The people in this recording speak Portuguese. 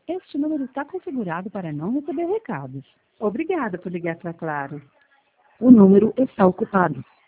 Este número está configurado para não receber recados. Obrigada por ligar para Claro. O número está ocupado.